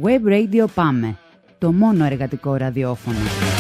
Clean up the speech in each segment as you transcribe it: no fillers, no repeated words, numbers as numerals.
Web Radio Πάμε, το μόνο εργατικό ραδιόφωνο.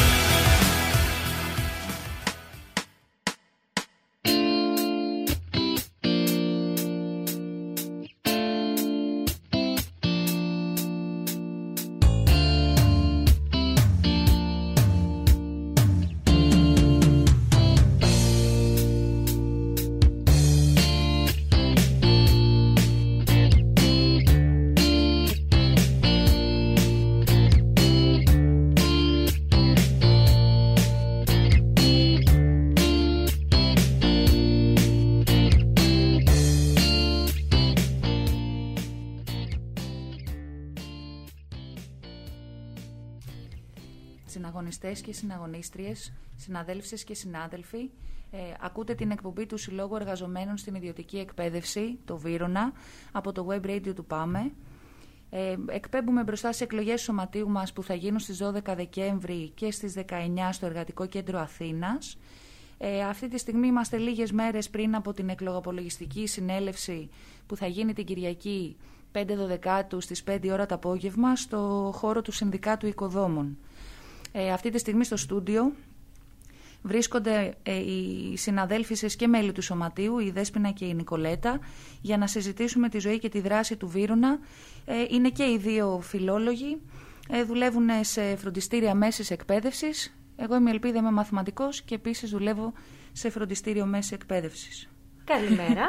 Συναγωνιστές και συναγωνίστριες, συναδέλφισες και συνάδελφοι, ακούτε την εκπομπή του Συλλόγου Εργαζομένων στην Ιδιωτική Εκπαίδευση, το Βύρωνα, από το Web Radio του Πάμε. Εκπέμπουμε μπροστά στις εκλογές σωματείου μας που θα γίνουν στις 12 Δεκέμβρη και στις 19 στο Εργατικό Κέντρο Αθήνας. Αυτή τη στιγμή είμαστε λίγες μέρες πριν από την εκλογοπολογιστική συνέλευση που θα γίνει την Κυριακή 5 Δεκάτου στις 5 ώρα το απόγευμα στο χώρο του Συνδικάτου Οικοδόμων. Αυτή τη στιγμή στο στούντιο βρίσκονται οι συναδέλφισες και μέλη του Σωματείου, η Δέσποινα και η Νικολέτα, για να συζητήσουμε τη ζωή και τη δράση του Βύρωνα. Είναι και οι δύο φιλόλογοι, δουλεύουν σε φροντιστήρια μέσης εκπαίδευσης. Εγώ είμαι Ελπίδα, είμαι μαθηματικός και επίσης δουλεύω σε φροντιστήριο μέσης εκπαίδευσης. Καλημέρα.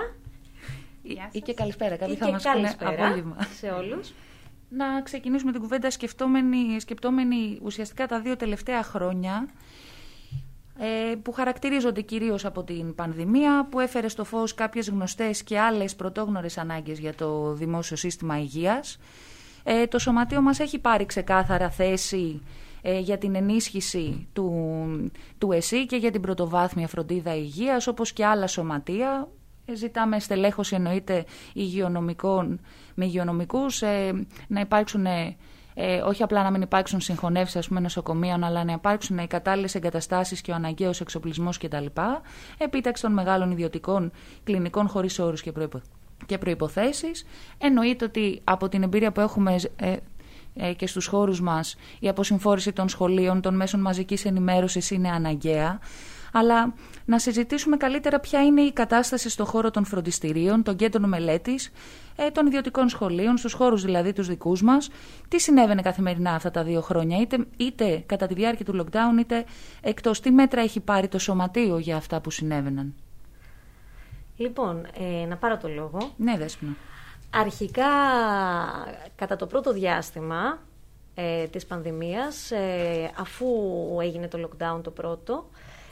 Ή και καλησπέρα, κάποιοι θα μας πούνε απόγευμα. Σε όλους. Να ξεκινήσουμε την κουβέντα σκεπτόμενοι ουσιαστικά τα 2 τελευταία χρόνια που χαρακτηρίζονται κυρίως από την πανδημία, που έφερε στο φως κάποιες γνωστές και άλλες πρωτόγνωρες ανάγκες για το δημόσιο σύστημα υγείας. Το Σωματείο μας έχει πάρει ξεκάθαρα θέση για την ενίσχυση του ΕΣΥ και για την πρωτοβάθμια φροντίδα υγείας, όπως και άλλα σωματεία. Ζητάμε στελέχωση, εννοείται, υγειονομικών με υγειονομικούς, να υπάρξουν, όχι απλά να μην υπάρξουν συγχωνεύσεις, ας πούμε, νοσοκομείων, αλλά να υπάρξουν οι κατάλληλες εγκαταστάσεις και ο αναγκαίος εξοπλισμός κτλ. Επίταξη των μεγάλων ιδιωτικών κλινικών χωρίς όρους και προϋποθέσεις. Εννοείται ότι από την εμπειρία που έχουμε και στους χώρους μας, η αποσυμφόρηση των σχολείων, των μέσων μαζικής ενημέρωσης είναι αναγκαία. Αλλά να συζητήσουμε καλύτερα ποια είναι η κατάσταση στον χώρο των φροντιστηρίων, των κέντρων μελέτης, των ιδιωτικών σχολείων, στους χώρους δηλαδή τους δικούς μας. Τι συνέβαινε καθημερινά αυτά τα 2 χρόνια, είτε κατά τη διάρκεια του lockdown, είτε εκτός. Τι μέτρα έχει πάρει το Σωματείο για αυτά που συνέβαιναν? Λοιπόν, να πάρω το λόγο. Ναι, Δέσποινα. Αρχικά, κατά το πρώτο διάστημα της πανδημίας, αφού έγινε το lockdown το πρώτο,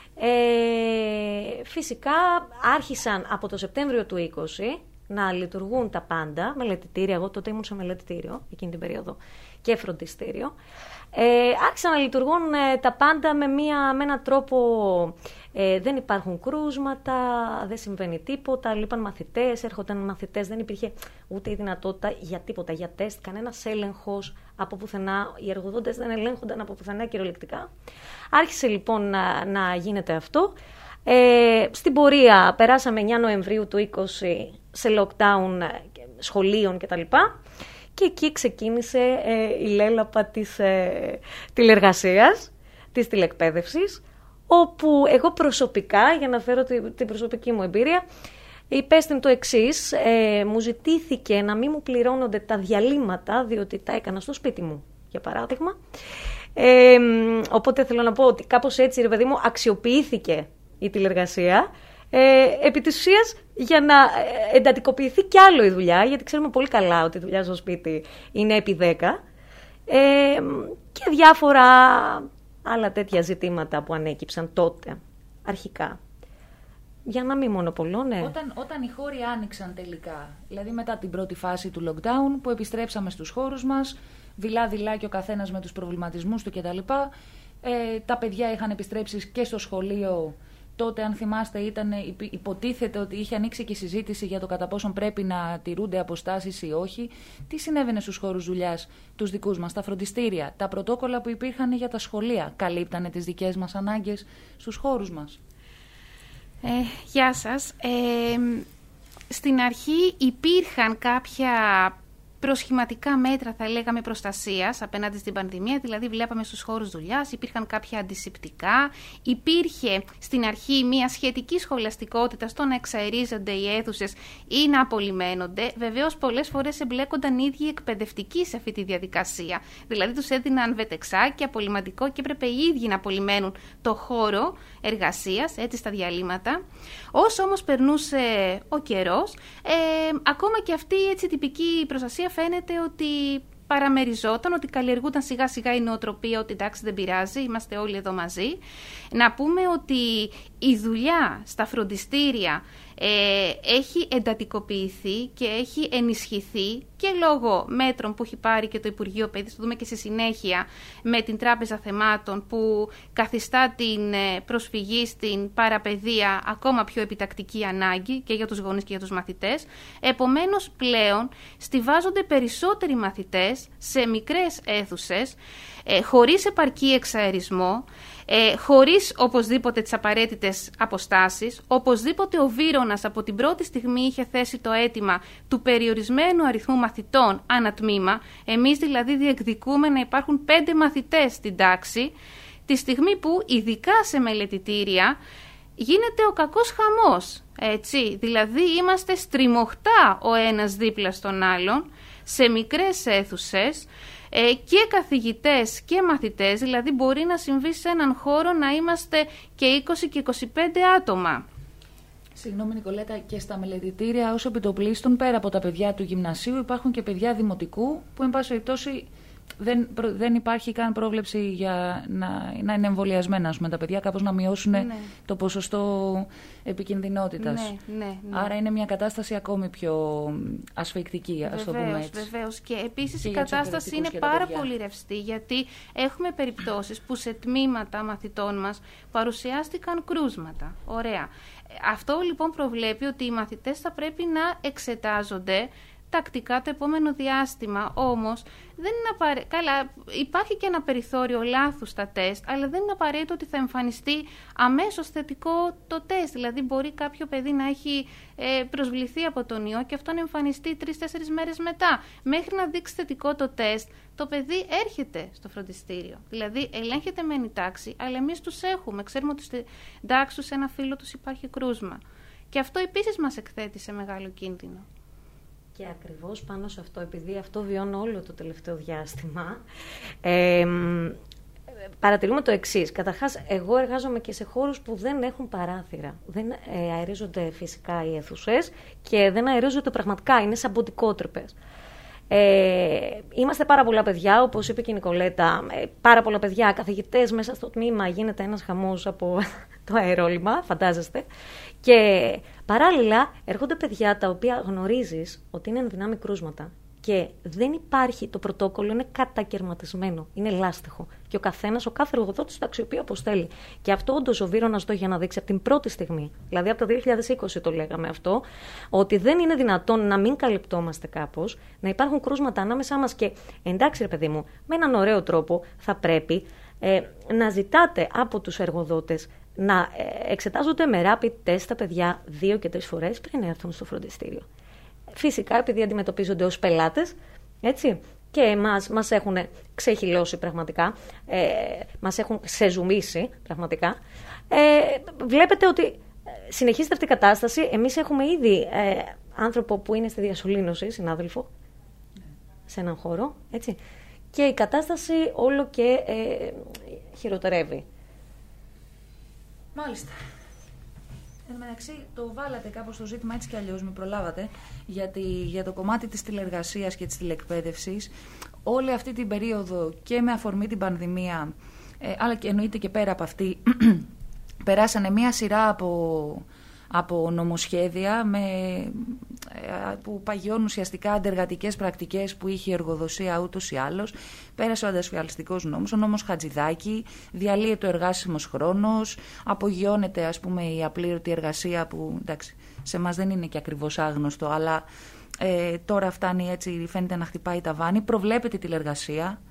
φυσικά άρχισαν από το Σεπτέμβριο του 2020 να λειτουργούν τα πάντα, μελετητήρια, εγώ τότε ήμουν σε μελετητήριο εκείνη την περίοδο και φροντιστήριο, άρχισαν να λειτουργούν τα πάντα με έναν τρόπο, δεν υπάρχουν κρούσματα, δεν συμβαίνει τίποτα, λείπαν μαθητές, έρχονταν μαθητές, δεν υπήρχε ούτε η δυνατότητα για τίποτα, για τεστ, κανένας έλεγχος από πουθενά, οι εργοδότες δεν ελέγχονταν από πουθενά κυριολεκτικά. Άρχισε λοιπόν να γίνεται αυτό. Στην πορεία περάσαμε 9 Νοεμβρίου του 2020 σε lockdown σχολείων κτλ. Και εκεί ξεκίνησε η λέλαπα της τηλεργασίας, της τηλεκπαίδευσης, όπου εγώ προσωπικά, για να φέρω την προσωπική μου εμπειρία, υπέστην το εξής, μου ζητήθηκε να μην μου πληρώνονται τα διαλύματα, διότι τα έκανα στο σπίτι μου, για παράδειγμα. Οπότε θέλω να πω ότι κάπως έτσι, ρε παιδί μου, αξιοποιήθηκε η τηλεργασία, επί της ουσίας για να εντατικοποιηθεί κι άλλο η δουλειά, γιατί ξέρουμε πολύ καλά ότι η δουλειά στο σπίτι είναι επί 10, και διάφορα άλλα τέτοια ζητήματα που ανέκυψαν τότε, αρχικά. Για να μην μονοπολώ, ναι. Όταν οι χώροι άνοιξαν τελικά, δηλαδή μετά την πρώτη φάση του lockdown, που επιστρέψαμε στους χώρους μας, δειλά-δειλά και ο καθένας με τους προβληματισμούς του κτλ. Τα παιδιά είχαν επιστρέψει και στο σχολείο. Τότε, αν θυμάστε, υποτίθεται ότι είχε ανοίξει και συζήτηση για το κατά πόσον πρέπει να τηρούνται αποστάσεις ή όχι. Τι συνέβαινε στους χώρους δουλειάς τους δικούς μας, τα φροντιστήρια, τα πρωτόκολλα που υπήρχαν για τα σχολεία, καλύπτανε τις δικές μας ανάγκες στους χώρους μας? Γεια σας. Στην αρχή υπήρχαν κάποια προσχηματικά μέτρα, θα λέγαμε, προστασίας απέναντι στην πανδημία, δηλαδή βλέπαμε στους χώρους δουλειάς, υπήρχαν κάποια αντισηπτικά, υπήρχε στην αρχή μια σχετική σχολαστικότητα στο να εξαερίζονται οι αίθουσες ή να απολυμένονται. Βεβαίως πολλές φορές εμπλέκονταν οι ίδιοι εκπαιδευτικοί σε αυτή τη διαδικασία, δηλαδή τους έδιναν βετεξάκι, απολυματικό και έπρεπε οι ίδιοι να απολυμένουν το χώρο εργασίας, έτσι στα διαλύματα. Όσο όμως περνούσε ο καιρός, ακόμα και αυτή η τυπική προστασία φαίνεται ότι παραμεριζόταν, ότι καλλιεργούταν σιγά σιγά η νοοτροπία ότι εντάξει δεν πειράζει, είμαστε όλοι εδώ μαζί. Να πούμε ότι η δουλειά στα φροντιστήρια έχει εντατικοποιηθεί και έχει ενισχυθεί και λόγω μέτρων που έχει πάρει και το Υπουργείο Παιδείας, το δούμε και στη συνέχεια με την Τράπεζα Θεμάτων που καθιστά την προσφυγή στην παραπαιδεία ακόμα πιο επιτακτική ανάγκη και για τους γονείς και για τους μαθητές. Επομένως πλέον στιβάζονται περισσότεροι μαθητές σε μικρές αίθουσες, χωρίς επαρκή εξαερισμό, χωρίς οπωσδήποτε τις απαραίτητες αποστάσεις. Οπωσδήποτε ο Βύρωνας από την πρώτη στιγμή είχε θέσει το αίτημα του περιορισμένου αριθμού μαθητών ανά τμήμα. Εμείς δηλαδή διεκδικούμε να υπάρχουν 5 μαθητές στην τάξη, τη στιγμή που ειδικά σε μελετητήρια γίνεται ο κακός χαμός. Έτσι. Δηλαδή είμαστε στριμωχτά ο ένας δίπλα στον άλλον, σε μικρές αίθουσες, και καθηγητές και μαθητές, δηλαδή μπορεί να συμβεί σε έναν χώρο να είμαστε και 20 και 25 άτομα. Συγγνώμη Νικολέτα, και στα μελετητήρια ως επιτοπλίστων, πέρα από τα παιδιά του γυμνασίου, υπάρχουν και παιδιά δημοτικού που εν πάση περιπτώσει δεν υπάρχει καν πρόβλεψη για να είναι εμβολιασμένα τα παιδιά, κάπως να μειώσουν το ποσοστό επικινδυνότητας. Ναι. Άρα είναι μια κατάσταση ακόμη πιο ασφικτική, ας το πούμε έτσι. Βεβαίως. Και επίσης η κατάσταση είναι πάρα πολύ ρευστή, γιατί έχουμε περιπτώσεις που σε τμήματα μαθητών μας παρουσιάστηκαν κρούσματα. Ωραία. Αυτό λοιπόν προβλέπει ότι οι μαθητές θα πρέπει να εξετάζονται τακτικά το επόμενο διάστημα. Όμως δεν είναι καλά, υπάρχει και ένα περιθώριο λάθους στα τεστ, αλλά δεν είναι απαραίτητο ότι θα εμφανιστεί αμέσως θετικό το τεστ. Δηλαδή μπορεί κάποιο παιδί να έχει προσβληθεί από τον ιό και αυτό να εμφανιστεί 3-4 μέρες μετά. Μέχρι να δείξει θετικό το τεστ, το παιδί έρχεται στο φροντιστήριο. Δηλαδή ελέγχεται μεν η τάξη, αλλά εμείς τους έχουμε. Ξέρουμε ότι στην τάξη τους, σε ένα φίλο τους υπάρχει κρούσμα. Και αυτό επίσης μας εκθέτει σε μεγάλο κίνδυνο. Και ακριβώς πάνω σε αυτό, επειδή αυτό βιώνω όλο το τελευταίο διάστημα, παρατηρούμε το εξής. Καταρχάς, εγώ εργάζομαι και σε χώρους που δεν έχουν παράθυρα. Δεν αερίζονται φυσικά οι αίθουσες και δεν αερίζονται πραγματικά, είναι σαν μποτικότρυπες. Είμαστε πάρα πολλά παιδιά, όπως είπε και η Νικολέτα, πάρα πολλά παιδιά, καθηγητές μέσα στο τμήμα, γίνεται ένας χαμός από το αερόλυμα, φαντάζεστε. Και παράλληλα έρχονται παιδιά τα οποία γνωρίζεις ότι είναι ενδυνάμει κρούσματα και δεν υπάρχει, το πρωτόκολλο είναι κατακαιρματισμένο, είναι λάστιχο και ο κάθε εργοδότης το αξιοποιεί όπως θέλει. Και αυτό όντως ο Βύρωνας το είχε αναδείξει από την πρώτη στιγμή, δηλαδή από το 2020 το λέγαμε αυτό, ότι δεν είναι δυνατόν να μην καλυπτόμαστε κάπως, να υπάρχουν κρούσματα ανάμεσά μας και εντάξει ρε παιδί μου, με έναν ωραίο τρόπο θα πρέπει να ζητάτε από τους εργοδότες να εξετάζονται με rapid test τα παιδιά 2 και 3 φορές πριν έρθουν στο φροντιστήριο. Φυσικά, επειδή αντιμετωπίζονται ως πελάτες, έτσι, και μας έχουν ξεχυλώσει πραγματικά, μας έχουν σεζουμίσει πραγματικά, βλέπετε ότι συνεχίζεται αυτή η κατάσταση. Εμείς έχουμε ήδη άνθρωπο που είναι στη διασωλήνωση, συνάδελφο, σε έναν χώρο, έτσι, και η κατάσταση όλο και χειροτερεύει. Μάλιστα. Εν τω μεταξύ, το βάλατε κάπως το ζήτημα έτσι κι αλλιώς, με προλάβατε, γιατί για το κομμάτι της τηλεργασίας και της τηλεκπαίδευσης, όλη αυτή την περίοδο και με αφορμή την πανδημία, αλλά και εννοείται και πέρα από αυτή, περάσανε μία σειρά από νομοσχέδια που παγιώνουν ουσιαστικά αντεργατικές πρακτικές που είχε η εργοδοσία ούτως ή άλλως. Πέρασε ο αντασφιαλιστικός νόμος, ο νόμος Χατζηδάκη, διαλύεται ο εργάσιμος χρόνος, απογειώνεται ας πούμε η απλήρωτη εργασία που εντάξει, σε εμάς δεν είναι και ακριβώς άγνωστο, αλλά τώρα φτάνει έτσι, φαίνεται να χτυπάει ταβάνι, προβλέπεται η τηλεργασία.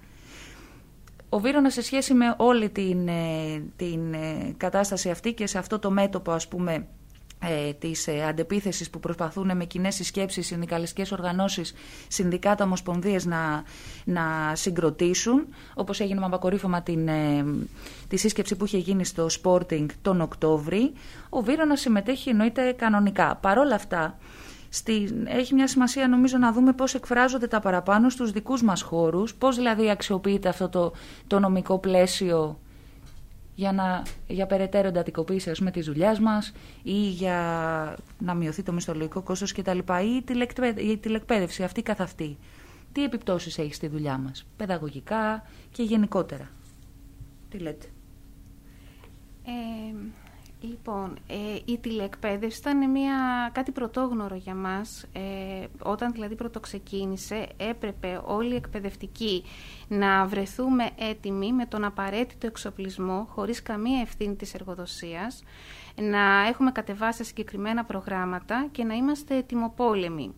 Ο Βύρωνας σε σχέση με όλη την κατάσταση αυτή και σε αυτό το μέτωπο ας πούμε της αντεπίθεσης που προσπαθούν με κοινές συσκέψεις, συνδικαλιστικές οργανώσεις, συνδικάτα, ομοσπονδίες να συγκροτήσουν, όπως έγινε με αποκορύφωμα τη σύσκεψη που είχε γίνει στο Sporting τον Οκτώβρη. Ο Βύρωνας συμμετέχει εννοείται κανονικά. Παρόλα αυτά, έχει μια σημασία νομίζω να δούμε πώς εκφράζονται τα παραπάνω στους δικούς μας χώρους, πώς δηλαδή αξιοποιείται αυτό το νομικό πλαίσιο για περαιτέρω εντατικοποίηση της δουλειάς μας ή για να μειωθεί το μισθολογικό κόστος κτλ. Ή η τηλεκπαίδευση αυτή καθ' αυτή. Τι επιπτώσεις έχει στη δουλειά μας, παιδαγωγικά και γενικότερα. Τι λέτε? Λοιπόν, η τηλεεκπαίδευση ήταν κάτι πρωτόγνωρο για μας. Όταν δηλαδή πρωτοξεκίνησε, έπρεπε όλοι οι εκπαιδευτικοί να βρεθούμε έτοιμοι με τον απαραίτητο εξοπλισμό, χωρίς καμία ευθύνη της εργοδοσίας, να έχουμε κατεβάσει συγκεκριμένα προγράμματα και να είμαστε ετοιμοπόλεμοι.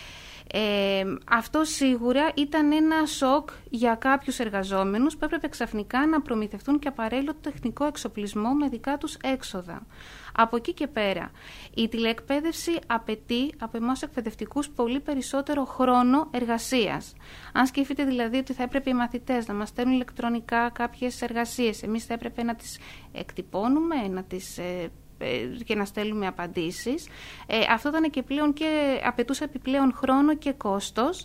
Αυτό σίγουρα ήταν ένα σοκ για κάποιους εργαζόμενους που έπρεπε ξαφνικά να προμηθευτούν και απαραίτητο τεχνικό εξοπλισμό με δικά τους έξοδα. Από εκεί και πέρα, η τηλεεκπαίδευση απαιτεί από εμάς εκπαιδευτικούς πολύ περισσότερο χρόνο εργασίας. Αν σκεφτείτε δηλαδή ότι θα έπρεπε οι μαθητές να μας στέλνουν ηλεκτρονικά κάποιες εργασίες, εμείς θα έπρεπε να τις εκτυπώνουμε, και να στέλνουμε απαντήσεις. Αυτό ήταν και απαιτούσε επιπλέον χρόνο και κόστος.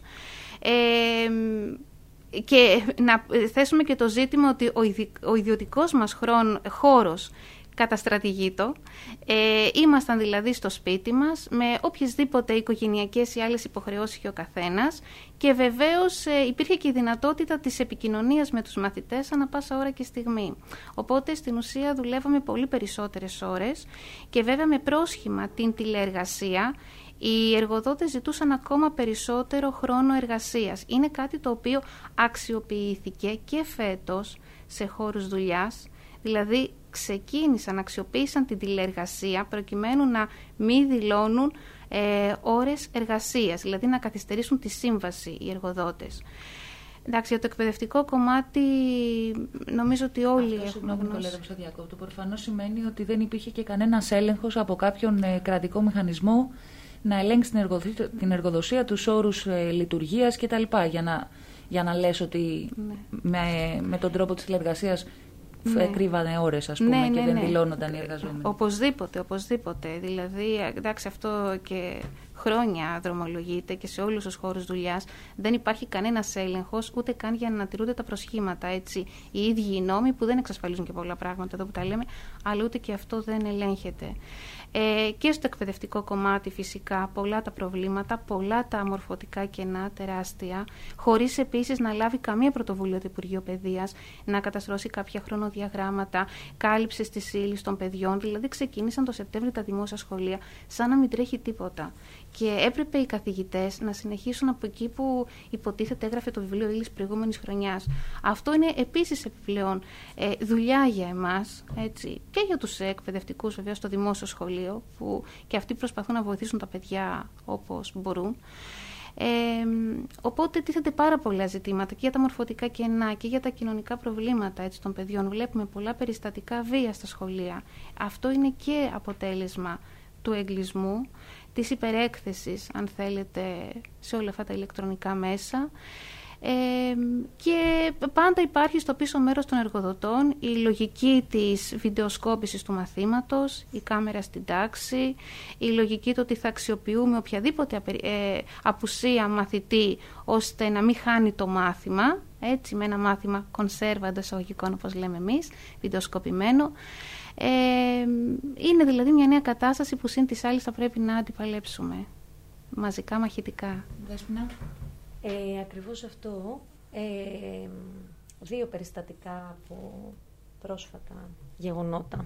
Και να θέσουμε και το ζήτημα ότι ο ιδιωτικός μας χώρος καταστρατηγείτο. Ήμασταν δηλαδή στο σπίτι μας με οποιασδήποτε οικογενειακές ή άλλες υποχρεώσεις είχε ο καθένας και βεβαίως υπήρχε και η δυνατότητα της επικοινωνίας με τους μαθητές ανά πάσα ώρα και στιγμή. Οπότε στην ουσία δουλεύαμε πολύ περισσότερες ώρες και βέβαια με πρόσχημα την τηλεεργασία οι εργοδότες ζητούσαν ακόμα περισσότερο χρόνο εργασίας. Είναι κάτι το οποίο αξιοποιήθηκε και φέτος σε χώρους δουλειάς, δηλαδή αξιοποίησαν την τηλεεργασία προκειμένου να μην δηλώνουν ώρες εργασίας, δηλαδή να καθυστερήσουν τη σύμβαση οι εργοδότες. Εντάξει, για το εκπαιδευτικό κομμάτι νομίζω ότι όλοι έχουμε γνώση. Αυτό προφανώς σημαίνει ότι δεν υπήρχε και κανένας έλεγχος από κάποιον κρατικό μηχανισμό να ελέγξει την εργοδοσία, τους όρους λειτουργίας κτλ. Για να λες ότι με τον τρόπο της τηλεεργασίας κρύβανε ώρες, ας πούμε, και δεν δηλώνονταν οι εργαζόμενοι. Οπωσδήποτε. Δηλαδή, εντάξει, αυτό και χρόνια δρομολογείται και σε όλους τους χώρους δουλειάς. Δεν υπάρχει κανένας έλεγχος, ούτε καν για να τηρούνται τα προσχήματα. Έτσι. Οι ίδιοι οι νόμοι που δεν εξασφαλίζουν και πολλά πράγματα εδώ που τα λέμε, αλλά ούτε και αυτό δεν ελέγχεται. Και στο εκπαιδευτικό κομμάτι φυσικά πολλά τα προβλήματα, πολλά τα μορφωτικά κενά, τεράστια, χωρίς επίσης να λάβει καμία πρωτοβουλία το Υπουργείο Παιδείας, να καταστρώσει κάποια χρονοδιαγράμματα, κάλυψης της ύλης των παιδιών. Δηλαδή ξεκίνησαν το Σεπτέμβριο τα δημόσια σχολεία σαν να μην τρέχει τίποτα. Και έπρεπε οι καθηγητές να συνεχίσουν από εκεί που υποτίθεται έγραφε το βιβλίο ύλης προηγούμενης χρονιάς. Αυτό είναι επίσης επιπλέον δουλειά για εμάς, έτσι, και για τους εκπαιδευτικούς βέβαια στο δημόσιο σχολείο, που και αυτοί προσπαθούν να βοηθήσουν τα παιδιά όπως μπορούν. Οπότε τίθεται πάρα πολλά ζητήματα και για τα μορφωτικά κενά και για τα κοινωνικά προβλήματα, έτσι, των παιδιών. Βλέπουμε πολλά περιστατικά βία στα σχολεία. Αυτό είναι και αποτέλεσμα του εγκλισμού, της υπερέκθεσης, αν θέλετε, σε όλα αυτά τα ηλεκτρονικά μέσα. Και πάντα υπάρχει στο πίσω μέρος των εργοδοτών η λογική της βιντεοσκόπησης του μαθήματος, η κάμερα στην τάξη, η λογική του ότι θα αξιοποιούμε οποιαδήποτε απουσία μαθητή ώστε να μην χάνει το μάθημα, έτσι, με ένα μάθημα κονσέρβα εντός εισαγωγικών, όπως λέμε εμείς, βιντεοσκοπημένο. Είναι δηλαδή μια νέα κατάσταση που συν της άλλης θα πρέπει να αντιπαλέψουμε μαζικά, μαχητικά. Δέσποινα. Ακριβώς αυτό. Δύο περιστατικά από πρόσφατα γεγονότα.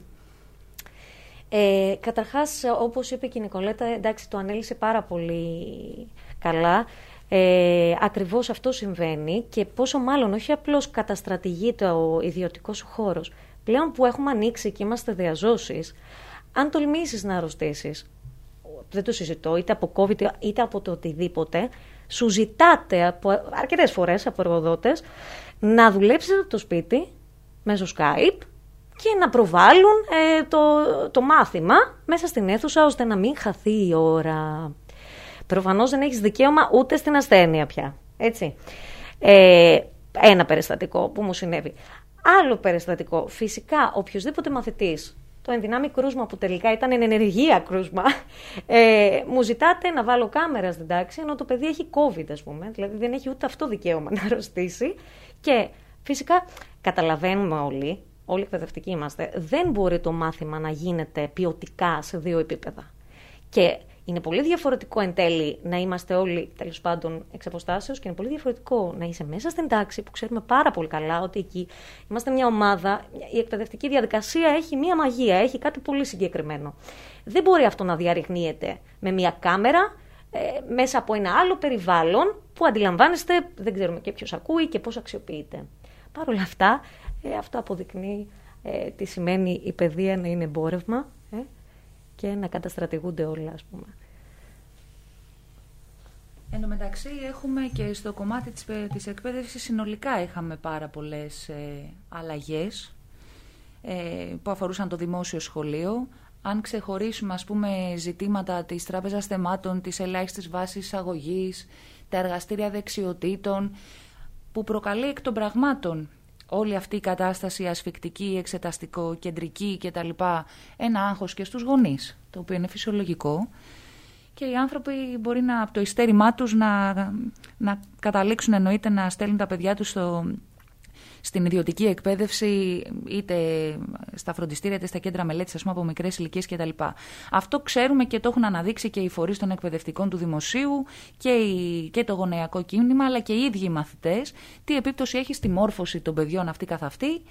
Καταρχάς, όπως είπε και η Νικολέτα, εντάξει, το ανέλησε πάρα πολύ καλά. Ακριβώς αυτό συμβαίνει και πόσο μάλλον όχι απλώς καταστρατηγείται ο ιδιωτικός χώρος. Πλέον που έχουμε ανοίξει και είμαστε διαζώσεις, αν τολμήσεις να αρρωστήσεις, δεν το συζητώ, είτε από COVID είτε από το οτιδήποτε, σου ζητάτε αρκετές φορές από εργοδότες να δουλέψεις από το σπίτι μέσω Skype και να προβάλλουν το μάθημα μέσα στην αίθουσα, ώστε να μην χαθεί η ώρα. Προφανώς δεν έχεις δικαίωμα ούτε στην ασθένεια πια, έτσι. Ένα περιστατικό που μου συνέβη. Άλλο περιστατικό, φυσικά οποιοδήποτε μαθητής, το ενδυνάμει κρούσμα που τελικά ήταν εν ενεργεία κρούσμα, μου ζητάτε να βάλω κάμερα στην τάξη, ενώ το παιδί έχει COVID, ας πούμε, δηλαδή δεν έχει ούτε αυτό δικαίωμα να αρρωστήσει. Και φυσικά καταλαβαίνουμε όλοι εκπαιδευτικοί είμαστε, δεν μπορεί το μάθημα να γίνεται ποιοτικά σε 2 επίπεδα. Και είναι πολύ διαφορετικό εν τέλει να είμαστε όλοι τέλος πάντων εξ αποστάσεως, και είναι πολύ διαφορετικό να είσαι μέσα στην τάξη που ξέρουμε πάρα πολύ καλά ότι εκεί είμαστε μια ομάδα. Η εκπαιδευτική διαδικασία έχει μια μαγεία, έχει κάτι πολύ συγκεκριμένο. Δεν μπορεί αυτό να διαρριγνύεται με μια κάμερα μέσα από ένα άλλο περιβάλλον που αντιλαμβάνεστε, δεν ξέρουμε και ποιος ακούει και πώς αξιοποιείται. Παρ' όλα αυτά, αυτό αποδεικνύει τι σημαίνει η παιδεία να είναι εμπόρευμα και να καταστρατηγούνται όλα, ας πούμε. Εν τω μεταξύ έχουμε και στο κομμάτι της εκπαίδευσης συνολικά είχαμε πάρα πολλές αλλαγές που αφορούσαν το δημόσιο σχολείο. Αν ξεχωρίσουμε, ας πούμε, ζητήματα της τράπεζας θεμάτων, της ελάχιστης βάσης εισαγωγής, τα εργαστήρια δεξιοτήτων, που προκαλεί εκ των πραγμάτων όλη αυτή η κατάσταση ασφικτική, εξεταστικό, κεντρική κτλ. Ένα άγχος και στους γονείς, το οποίο είναι φυσιολογικό. Και οι άνθρωποι μπορεί από το ειστέρημά τους να καταλήξουν, εννοείται, να στέλνουν τα παιδιά τους στην ιδιωτική εκπαίδευση, είτε στα φροντιστήρια, είτε στα κέντρα μελέτης, ας πούμε, από μικρές ηλικίες κτλ. Αυτό ξέρουμε και το έχουν αναδείξει και οι φορείς των εκπαιδευτικών του δημοσίου και το γονεϊκό κίνημα, αλλά και οι ίδιοι οι μαθητές, τι επίπτωση έχει στη μόρφωση των παιδιών αυτή καθ' αυτή.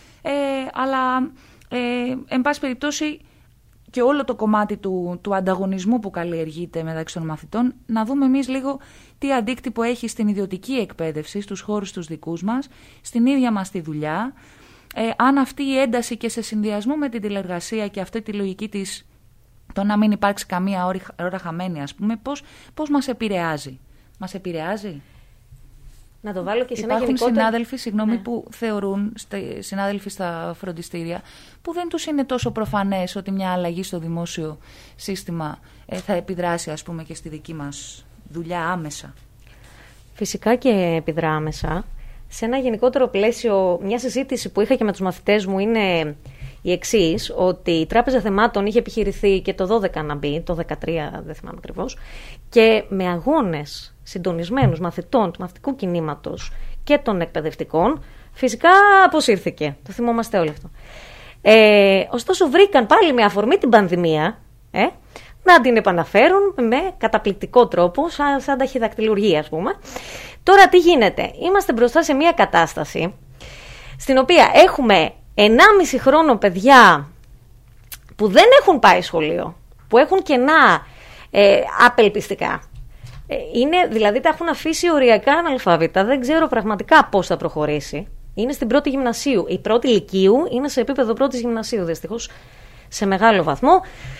Αλλά, εν πάση περιπτώσει, και όλο το κομμάτι του ανταγωνισμού που καλλιεργείται μεταξύ των μαθητών, να δούμε εμείς λίγο τι αντίκτυπο έχει στην ιδιωτική εκπαίδευση, στους χώρους τους δικούς μας, στην ίδια μας τη δουλειά, αν αυτή η ένταση και σε συνδυασμό με την τηλεργασία και αυτή τη λογική της, το να μην υπάρξει καμία ώρα χαμένη, ας πούμε, πώς μας επηρεάζει. Μας επηρεάζει? Να το βάλω και σε ένα Υπάρχουν γενικότερο... συνάδελφοι, που θεωρούν, συνάδελφοι στα φροντιστήρια, που δεν τους είναι τόσο προφανές ότι μια αλλαγή στο δημόσιο σύστημα θα επιδράσει, ας πούμε, και στη δική μας δουλειά άμεσα. Φυσικά και επιδρά άμεσα. Σε ένα γενικότερο πλαίσιο, μια συζήτηση που είχα και με τους μαθητές μου είναι η εξής, ότι η Τράπεζα Θεμάτων είχε επιχειρηθεί και το 12 να μπει, το 13 δεν θυμάμαι ακριβώς, και με αγώνες συντονισμένους μαθητών του μαθητικού κινήματος και των εκπαιδευτικών, φυσικά αποσύρθηκε. Το θυμόμαστε όλοι αυτό. Ωστόσο βρήκαν πάλι με αφορμή την πανδημία να την επαναφέρουν με καταπληκτικό τρόπο, σαν ταχυδακτηλουργία, ας πούμε. Τώρα τι γίνεται? Είμαστε μπροστά σε μια κατάσταση στην οποία έχουμε 1,5 χρόνο παιδιά που δεν έχουν πάει σχολείο, που έχουν κενά απελπιστικά. Δηλαδή τα έχουν αφήσει οριακά αναλφάβητα, δεν ξέρω πραγματικά πώς θα προχωρήσει. Είναι στην πρώτη γυμνασίου. Η πρώτη λυκείου είναι σε επίπεδο πρώτης γυμνασίου, δυστυχώς, σε μεγάλο βαθμό.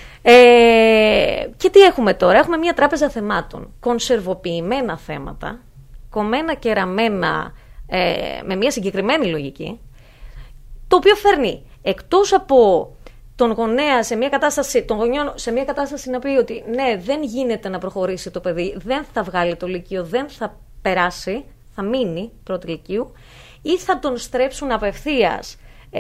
Και τι έχουμε τώρα? Έχουμε μια τράπεζα θεμάτων, κονσερβοποιημένα θέματα, κομμένα και ραμμένα με μια συγκεκριμένη λογική, το οποίο φέρνει εκτός από τον γονέα σε μια κατάσταση, των γονιών σε μια κατάσταση να πει ότι ναι, δεν γίνεται να προχωρήσει το παιδί, δεν θα βγάλει το λυκείο, δεν θα περάσει, θα μείνει πρώτη λυκείου, ή θα τον στρέψουν απευθείας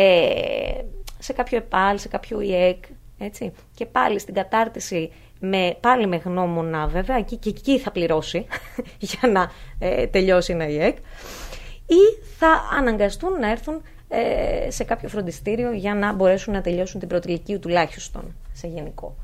σε κάποιο ΕΠΑΛ, σε κάποιο ΙΕΚ, έτσι, και πάλι στην κατάρτιση, πάλι με γνώμονα βέβαια, και εκεί θα πληρώσει για να τελειώσει ένα ΙΕΚ, ή θα αναγκαστούν να έρθουν σε κάποιο φροντιστήριο για να μπορέσουν να τελειώσουν την πρώτη ηλικίου τουλάχιστον σε γενικό.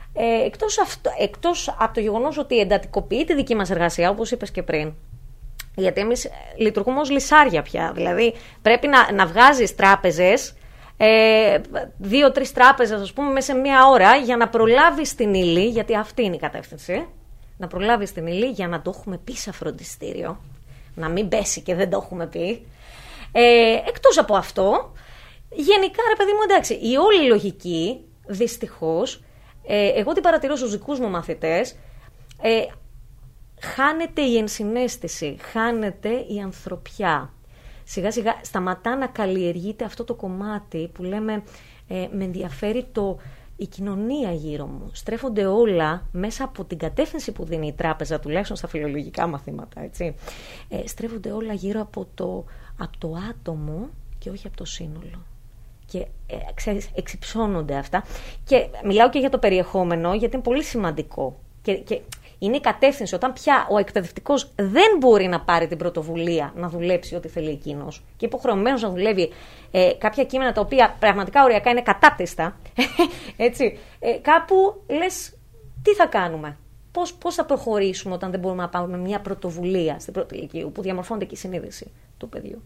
Εκτός από το γεγονός ότι εντατικοποιεί τη δική μας εργασία, όπως είπες και πριν, γιατί εμείς λειτουργούμε ως λυσάρια πια, δηλαδή πρέπει να βγάζεις τράπεζες, 2-3 τράπεζες ας πούμε μέσα σε μία ώρα, για να προλάβεις την ύλη, γιατί αυτή είναι η κατεύθυνση, να προλάβεις την ύλη για να το έχουμε πει σε φροντιστήριο, να μην πέσει και δεν το έχουμε πει. Εκτός από αυτό, γενικά ρε παιδί μου, εντάξει, η όλη λογική, δυστυχώς, εγώ την παρατηρώ στους δικούς μου μαθητές, χάνεται η ενσυναίσθηση, χάνεται η ανθρωπιά. σιγά σιγά σταματά να καλλιεργείται αυτό το κομμάτι που λέμε με ενδιαφέρει η κοινωνία γύρω μου. Στρέφονται όλα μέσα από την κατεύθυνση που δίνει η τράπεζα, τουλάχιστον στα φιλολογικά μαθήματα, έτσι. Στρέφονται όλα γύρω από το άτομο και όχι από το σύνολο. Και ξέρεις, εξυψώνονται αυτά. Και μιλάω και για το περιεχόμενο, γιατί είναι πολύ σημαντικό. Και είναι η κατεύθυνση. Όταν πια ο εκπαιδευτικός δεν μπορεί να πάρει την πρωτοβουλία να δουλέψει ό,τι θέλει εκείνος και υποχρεωμένος να δουλεύει κάποια κείμενα τα οποία πραγματικά οριακά είναι κατάτεστα, έτσι, κάπου λες τι θα κάνουμε. Πώς θα προχωρήσουμε όταν δεν μπορούμε να πάμε με μια πρωτοβουλία στην πρώτη ηλικίου που διαμορφώνεται και η συνείδηση του παιδιού.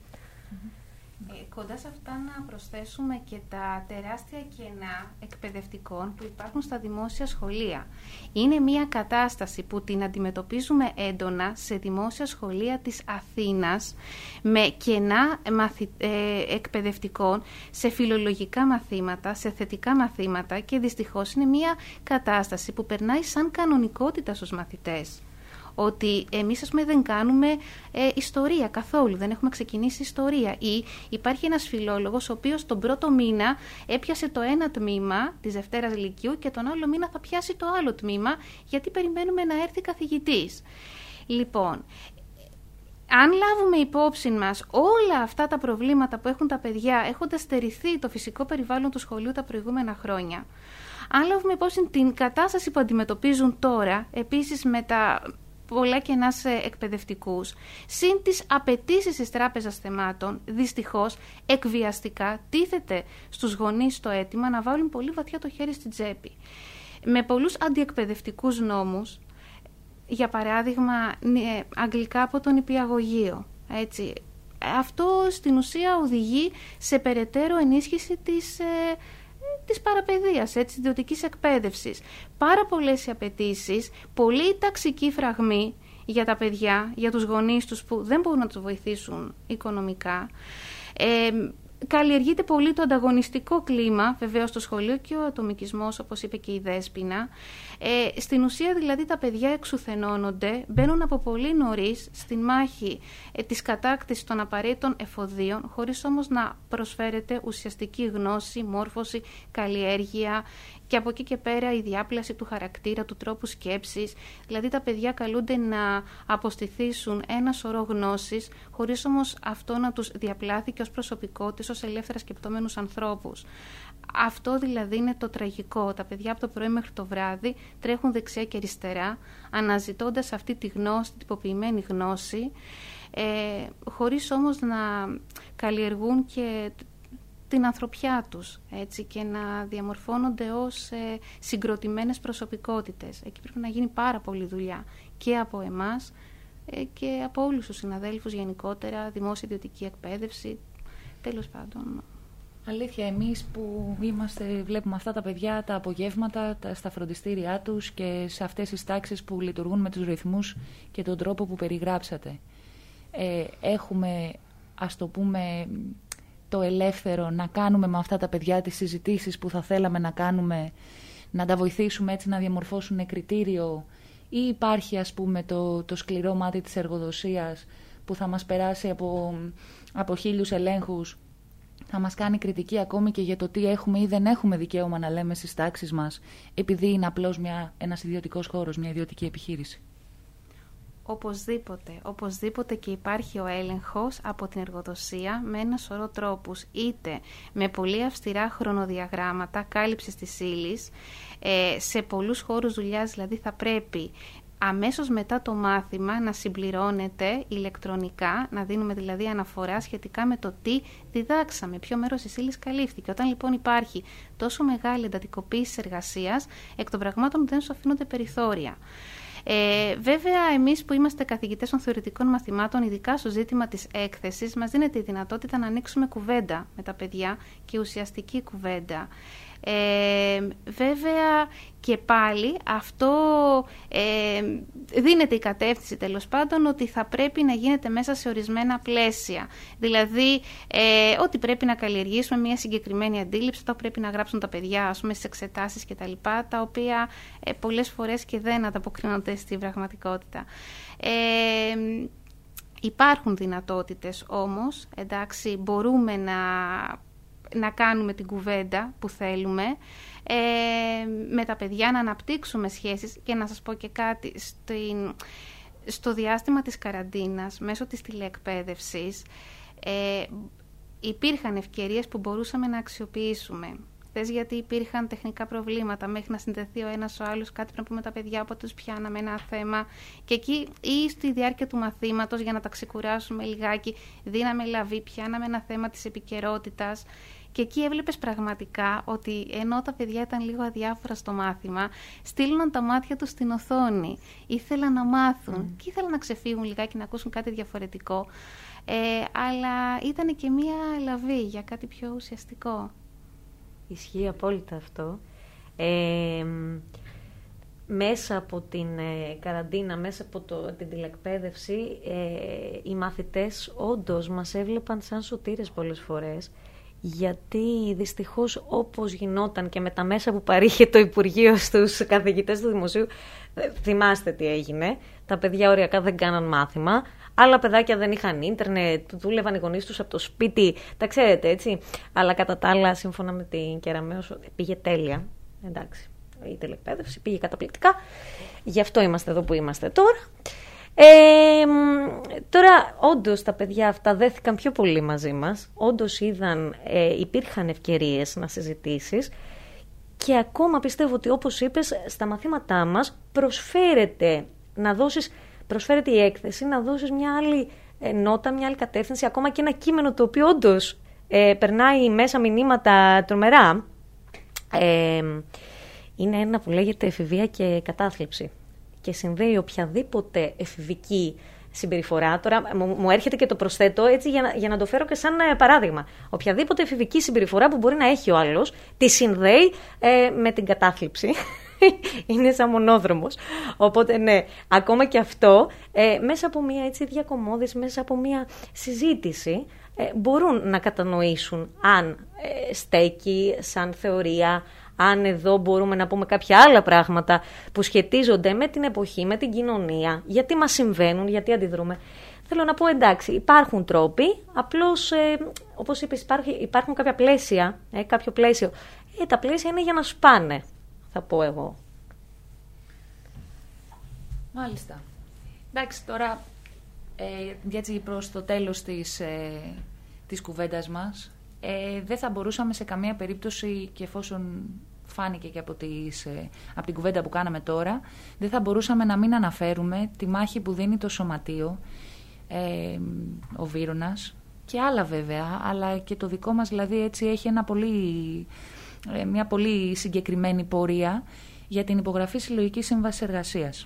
Κοντά σε αυτά να προσθέσουμε και τα τεράστια κενά εκπαιδευτικών που υπάρχουν στα δημόσια σχολεία. Είναι μια κατάσταση που την αντιμετωπίζουμε έντονα σε δημόσια σχολεία της Αθήνας με κενά εκπαιδευτικών σε φιλολογικά μαθήματα, σε θετικά μαθήματα και δυστυχώς είναι μια κατάσταση που περνάει σαν κανονικότητα στους μαθητές. Ότι εμείς, ας πούμε, δεν κάνουμε ιστορία καθόλου, δεν έχουμε ξεκινήσει ιστορία. Ή υπάρχει ένας φιλόλογος ο οποίος τον πρώτο μήνα έπιασε το ένα τμήμα της Δευτέρας Λυκείου και τον άλλο μήνα θα πιάσει το άλλο τμήμα, γιατί περιμένουμε να έρθει καθηγητής. Λοιπόν, αν λάβουμε υπόψη μας όλα αυτά τα προβλήματα που έχουν τα παιδιά έχοντας στερηθεί το φυσικό περιβάλλον του σχολείου τα προηγούμενα χρόνια, αν λάβουμε υπόψη την κατάσταση που αντιμετωπίζουν τώρα, επίσης με τα πολλά κενά σε εκπαιδευτικούς, συν τις απαιτήσεις της Τράπεζας Θεμάτων, δυστυχώς εκβιαστικά τίθεται στους γονείς το αίτημα να βάλουν πολύ βαθιά το χέρι στην τσέπη. Με πολλούς αντιεκπαιδευτικούς νόμους, για παράδειγμα αγγλικά από τον Νηπιαγωγείο, έτσι, αυτό στην ουσία οδηγεί σε περαιτέρω ενίσχυση της παραπαιδείας, της ιδιωτικής εκπαίδευσης. Πάρα πολλές οι απαιτήσεις, πολλοί ταξικοί φραγμοί για τα παιδιά, για τους γονείς τους που δεν μπορούν να τους βοηθήσουν οικονομικά. Καλλιεργείται πολύ το ανταγωνιστικό κλίμα, βεβαίως στο σχολείο, και ο ατομικισμός, όπως είπε και η Δέσποινα. Στην ουσία δηλαδή τα παιδιά εξουθενώνονται, μπαίνουν από πολύ νωρίς στη μάχη της κατάκτησης των απαραίτητων εφοδίων, χωρίς όμως να προσφέρεται ουσιαστική γνώση, μόρφωση, καλλιέργεια και από εκεί και πέρα η διάπλαση του χαρακτήρα, του τρόπου σκέψης. Δηλαδή τα παιδιά καλούνται να αποστηθήσουν ένα σωρό γνώσης, χωρίς όμως αυτό να τους διαπλάθει και ως προσωπικότητες, ως ελεύθερα σκεπτόμενους ανθρώπους. Αυτό δηλαδή είναι το τραγικό. Τα παιδιά από το πρωί μέχρι το βράδυ τρέχουν δεξιά και αριστερά, αναζητώντας αυτή τη γνώση, την τυποποιημένη γνώση, χωρίς όμως να καλλιεργούν και την ανθρωπιά τους, έτσι, και να διαμορφώνονται ως συγκροτημένες προσωπικότητες. Εκεί πρέπει να γίνει πάρα πολλή δουλειά και από εμάς και από όλους τους συναδέλφους γενικότερα, δημόσια ιδιωτική εκπαίδευση, τέλος πάντων. Αλήθεια, εμείς που βλέπουμε αυτά τα παιδιά τα απογεύματα στα φροντιστήριά τους και σε αυτές τις τάξεις που λειτουργούν με τους ρυθμούς και τον τρόπο που περιγράψατε. Έχουμε, ας το πούμε, το ελεύθερο να κάνουμε με αυτά τα παιδιά τις συζητήσεις που θα θέλαμε να κάνουμε, να τα βοηθήσουμε έτσι να διαμορφώσουν κριτήριο, ή υπάρχει, ας πούμε, το σκληρό μάτι της εργοδοσίας που θα μας περάσει από 1000 ελέγχους, θα μας κάνει κριτική ακόμη και για το τι έχουμε ή δεν έχουμε δικαίωμα να λέμε στις τάξεις μας, επειδή είναι απλώς ένας ιδιωτικός χώρος, μια ιδιωτική επιχείρηση. Οπωσδήποτε και υπάρχει ο έλεγχος από την εργοδοσία με ένα σωρό τρόπους, είτε με πολύ αυστηρά χρονοδιαγράμματα κάλυψης της ύλης, σε πολλούς χώρους δουλειάς δηλαδή θα πρέπει αμέσως μετά το μάθημα να συμπληρώνεται ηλεκτρονικά, να δίνουμε δηλαδή αναφορά σχετικά με το τι διδάξαμε, ποιο μέρος της ύλης καλύφθηκε. Όταν λοιπόν υπάρχει τόσο μεγάλη εντατικοποίηση εργασίας, εκ των πραγμάτων δεν σου αφήνονται περιθώρια. Βέβαια, εμείς που είμαστε καθηγητές των θεωρητικών μαθημάτων, ειδικά στο ζήτημα της έκθεσης, μας δίνεται η δυνατότητα να ανοίξουμε κουβέντα με τα παιδιά και ουσιαστική κουβέντα. Βέβαια και πάλι αυτό δίνεται η κατεύθυνση τέλος πάντων ότι θα πρέπει να γίνεται μέσα σε ορισμένα πλαίσια. Δηλαδή ότι πρέπει να καλλιεργήσουμε μια συγκεκριμένη αντίληψη, το πρέπει να γράψουν τα παιδιά, ας πούμε, στις εξετάσεις κτλ, τα οποία πολλές φορές και δεν ανταποκρίνονται στη πραγματικότητα. Υπάρχουν δυνατότητες όμως, εντάξει, μπορούμε να κάνουμε την κουβέντα που θέλουμε, με τα παιδιά να αναπτύξουμε σχέσεις. Και να σας πω και κάτι, στο διάστημα της καραντίνας, μέσω της τηλεεκπαίδευσης, υπήρχαν ευκαιρίες που μπορούσαμε να αξιοποιήσουμε. Χθες γιατί υπήρχαν τεχνικά προβλήματα μέχρι να συνδεθεί ο ένας ο άλλος, κάτι πρέπει να πούμε τα παιδιά, όποτε τους πιάναμε ένα θέμα. Και εκεί ή στη διάρκεια του μαθήματος, για να τα ξεκουράσουμε λιγάκι, δίναμε λαβή, πιάναμε ένα θέμα της επικαιρότητας. Και εκεί έβλεπες πραγματικά ότι ενώ τα παιδιά ήταν λίγο αδιάφορα στο μάθημα, στείλναν τα μάτια τους στην οθόνη. Ήθελαν να μάθουν και ήθελαν να ξεφύγουν λιγάκι, να ακούσουν κάτι διαφορετικό. Αλλά ήταν και μία λαβή για κάτι πιο ουσιαστικό. Ισχύει απόλυτα αυτό. Μέσα από την καραντίνα, μέσα από την τηλεκπαίδευση, οι μαθητές όντως μας έβλεπαν σαν σωτήρες πολλές φορές, γιατί δυστυχώς όπως γινόταν και με τα μέσα που παρήχε το Υπουργείο στους καθηγητές του Δημοσίου, θυμάστε τι έγινε, τα παιδιά οριακά δεν κάναν μάθημα, άλλα παιδάκια δεν είχαν ίντερνετ, δούλευαν οι γονείς τους από το σπίτι, τα ξέρετε έτσι, αλλά κατά τα άλλα, σύμφωνα με την Κεραμέως, πήγε τέλεια, εντάξει, η τηλεκπαίδευση πήγε καταπληκτικά, γι' αυτό είμαστε εδώ που είμαστε τώρα. Τώρα όντως τα παιδιά αυτά δέθηκαν πιο πολύ μαζί μας, όντως είδαν, υπήρχαν ευκαιρίες να συζητήσεις και ακόμα πιστεύω ότι όπως είπες στα μαθήματά μας προσφέρεται η έκθεση να δώσεις μια άλλη νότα, μια άλλη κατεύθυνση, ακόμα και ένα κείμενο το οποίο όντως περνάει μέσα μηνύματα τρομερά. Είναι ένα που λέγεται εφηβεία και κατάθλιψη και συνδέει οποιαδήποτε εφηβική συμπεριφορά. Τώρα μου έρχεται και το προσθέτω έτσι για να το φέρω και σαν παράδειγμα. Οποιαδήποτε εφηβική συμπεριφορά που μπορεί να έχει ο άλλος, τη συνδέει με την κατάθλιψη. Είναι σαν μονόδρομος. Οπότε ναι, ακόμα και αυτό, μέσα από μια έτσι διακομώδηση, μέσα από μια συζήτηση, μπορούν να κατανοήσουν αν στέκει σαν θεωρία, αν εδώ μπορούμε να πούμε κάποια άλλα πράγματα που σχετίζονται με την εποχή, με την κοινωνία, γιατί μας συμβαίνουν, γιατί αντιδρούμε. Θέλω να πω εντάξει, υπάρχουν τρόποι, απλώς όπως είπες υπάρχουν κάποια πλαίσια, κάποιο πλαίσιο. Τα πλαίσια είναι για να σπάνε, θα πω εγώ. Μάλιστα. Εντάξει, τώρα έτσι προς το τέλος της κουβέντας μας, δεν θα μπορούσαμε σε καμία περίπτωση, και εφόσον φάνηκε και από την κουβέντα που κάναμε τώρα, δεν θα μπορούσαμε να μην αναφέρουμε τη μάχη που δίνει το Σωματείο, ο Βύρωνας και άλλα βέβαια, αλλά και το δικό μας δηλαδή έτσι έχει μια πολύ συγκεκριμένη πορεία για την υπογραφή συλλογικής σύμβασης εργασίας.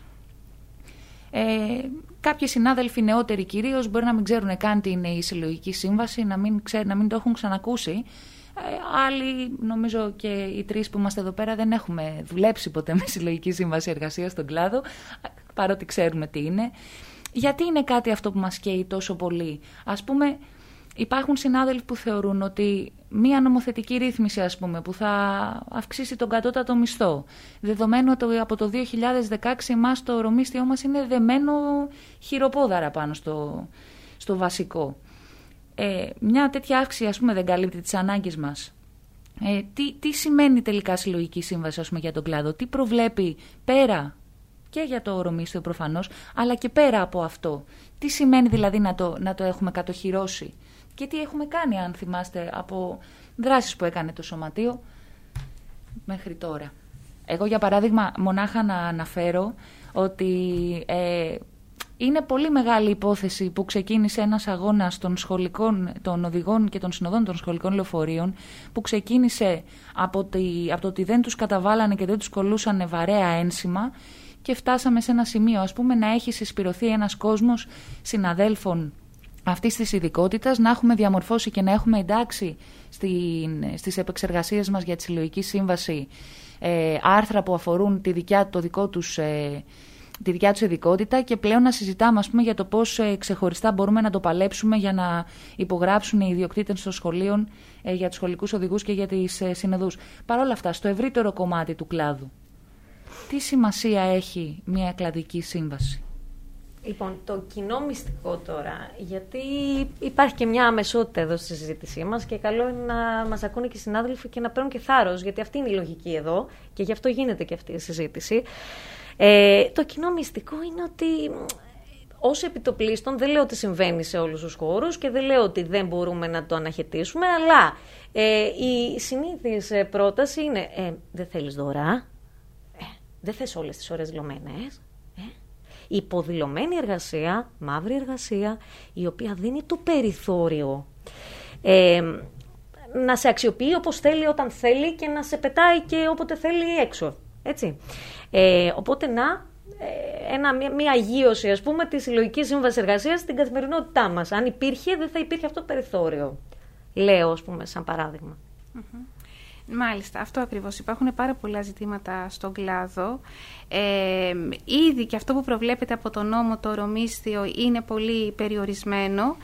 Κάποιοι συνάδελφοι νεότεροι κυρίως μπορεί να μην ξέρουν καν τι είναι η συλλογική σύμβαση, να μην το έχουν ξανακούσει. Άλλοι, νομίζω και οι τρεις που είμαστε εδώ πέρα, δεν έχουμε δουλέψει ποτέ με συλλογική σύμβαση εργασίας στον κλάδο, παρότι ξέρουμε τι είναι. Γιατί είναι κάτι αυτό που μας καίει τόσο πολύ? Ας πούμε, υπάρχουν συνάδελφοι που θεωρούν ότι μία νομοθετική ρύθμιση, ας πούμε, που θα αυξήσει τον κατώτατο μισθό, δεδομένου ότι από το 2016 εμάς το ωρομίσθιό μας είναι δεμένο χειροπόδαρα πάνω στο βασικό. Μια τέτοια αύξηση, ας πούμε, δεν καλύπτει τις ανάγκες μας. Τι σημαίνει τελικά συλλογική σύμβαση, ας πούμε, για τον κλάδο? Τι προβλέπει πέρα και για το ωρομίσθιο προφανώς, αλλά και πέρα από αυτό? Τι σημαίνει δηλαδή να το έχουμε κατοχυρώσει? Και τι έχουμε κάνει, αν θυμάστε, από δράσεις που έκανε το Σωματείο μέχρι τώρα. Εγώ, για παράδειγμα, μονάχα να αναφέρω ότι είναι πολύ μεγάλη υπόθεση που ξεκίνησε ένας αγώνας των οδηγών και των συνοδών των σχολικών λεωφορείων, που ξεκίνησε από το ότι δεν τους καταβάλανε και δεν τους κολλούσαν βαρέα ένσημα, και φτάσαμε σε ένα σημείο, ας πούμε, να έχει συσπηρωθεί ένας κόσμος συναδέλφων αυτής της ειδικότητας, να έχουμε διαμορφώσει και να έχουμε εντάξει στις επεξεργασίες μας για τη συλλογική σύμβαση άρθρα που αφορούν τη δικιά τους ειδικότητα, και πλέον να συζητάμε, ας πούμε, για το πώς ξεχωριστά μπορούμε να το παλέψουμε για να υπογράψουν οι ιδιοκτήτες των σχολείων για τους σχολικούς οδηγούς και για τις συνοδούς. Παρ' όλα αυτά, στο ευρύτερο κομμάτι του κλάδου, τι σημασία έχει μια κλαδική σύμβαση? Λοιπόν, το κοινό μυστικό τώρα, γιατί υπάρχει και μια αμεσότητα εδώ στη συζήτησή μας και καλό είναι να μας ακούνε και οι συνάδελφοι και να παίρνουν και θάρρος, γιατί αυτή είναι η λογική εδώ και γι' αυτό γίνεται και αυτή η συζήτηση. Το κοινό μυστικό είναι ότι ως επιτοπλίστων, δεν λέω ότι συμβαίνει σε όλους τους χώρους και δεν λέω ότι δεν μπορούμε να το αναχαιτήσουμε, αλλά η συνήθις πρόταση είναι δεν θέλεις δωρά, δεν θες όλες τις ώρες δηλωμένες. Υποδηλωμένη εργασία, μαύρη εργασία, η οποία δίνει το περιθώριο να σε αξιοποιεί όπως θέλει, όταν θέλει και να σε πετάει και όποτε θέλει έξω. Έτσι. Οπότε μια αγίωση, ας πούμε, της συλλογικής σύμβασης εργασίας στην καθημερινότητά μας. Αν υπήρχε, δεν θα υπήρχε αυτό το περιθώριο. Λέω, ας πούμε, σαν παράδειγμα. Μάλιστα, αυτό ακριβώς. Υπάρχουν πάρα πολλά ζητήματα στον κλάδο. Ήδη και αυτό που προβλέπεται από τον νόμο, το ωρομίσθιο, είναι πολύ περιορισμένο.